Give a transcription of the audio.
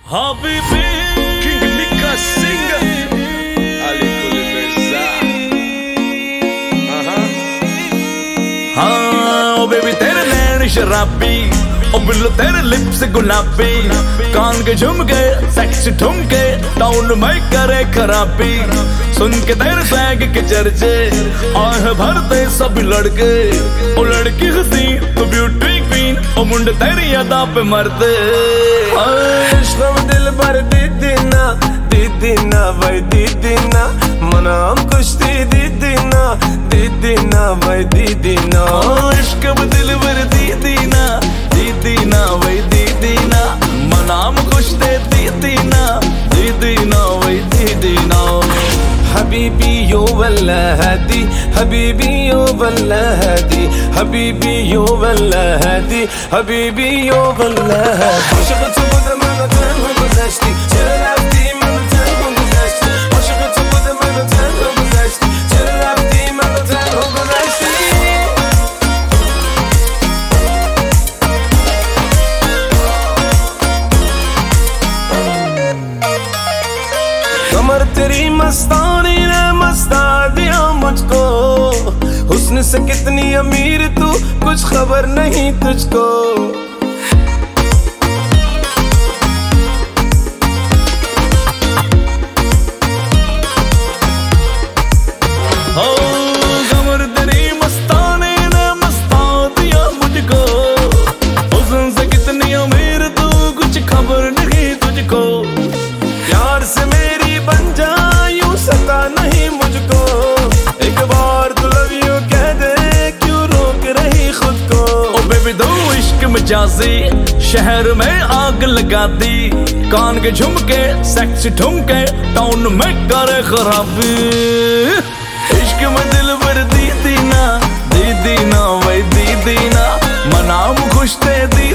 Habibi King Nika Singer Ali Kulibeza हाँ ओ baby तेरे नैन शराबी ओ बिल्लो तेरे लिप्स गुलाबी कान के झुमके सेक्स ठुमके टाउन में करे खराबी सुन के तेरे फ्लैग के चर्चे आह भरते सब लड़के ओ लड़की हंसी तो ब्यूटी क्वीन ओ मुंडे तेरी अदा पे मरते इश्क़ दिल भर दीदी ना भाई दीदी ना मनाम कुश्ती दीदी ना भाई दीदी ना इश्क दिल भर दीदी ना भाई दीदी ना मनाम खुश दे दीदी ना भाई दीदी ना हबीबी यो वल्ला हदी हबीबी यो वल्ला हदी हबीबी यो वल्ला हदी हबीबी यो वल्ला हदी Aşıkı topuda manaten huguzashti Çırlafti manaten huguzashti Aşıkı topuda manaten huguzashti Çırlafti manaten huguzashti कमर तेरी मस्तानी ने मस्ता दिया मुझको हुस्न से कितनी अमीर तू कुछ खबर नहीं तुझको हो कमर तेरी मस्तानी ने मस्ता दिया मुझको हुस्न से कितनी अमीर तू कुछ खबर नहीं तुझको प्यार से मेरी बन जा यूं सता नहीं मुझको एक बार तू लव यू कह दे क्यों रोक रही खुद को ओ बेबी दो इश्क मजाजी शहर में आग लगा दी कान के झुमके सेक्स ठुमके टाउन में करे खराबी इश्क में दिल भर दीदी ना भाई दीदी ना मनाम खुश थे